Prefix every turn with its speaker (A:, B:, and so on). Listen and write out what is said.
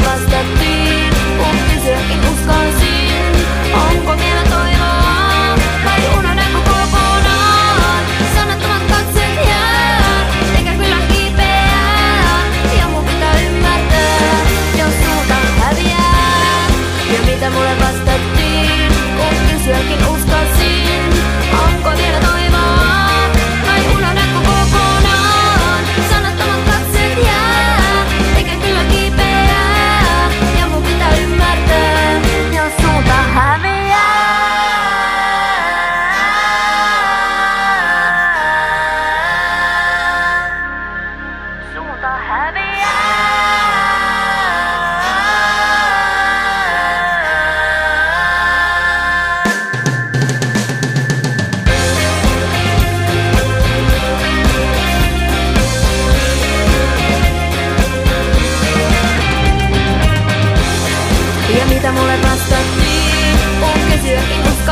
A: vastattiin, kun kysyäkin uskalsin. Onko vielä toivoa, vai unohdanko kokonaan? Sanattomat katseet jää, eikä kyllä kipeää. Ja mun pitää ymmärtää, jos suunta häviää. Ja mitä mulle vastattiin, kun kysyäkin uskalsin. Onko vielä toivoa, vai unohdanko kokonaan? Sanattomat katseet jää, eikä kyllä kipeää. Ja mun pitää ymmärtää, jos suunta häviää. Suunta häviää. Ja mitä mulle vastattiin, kun kysyäkin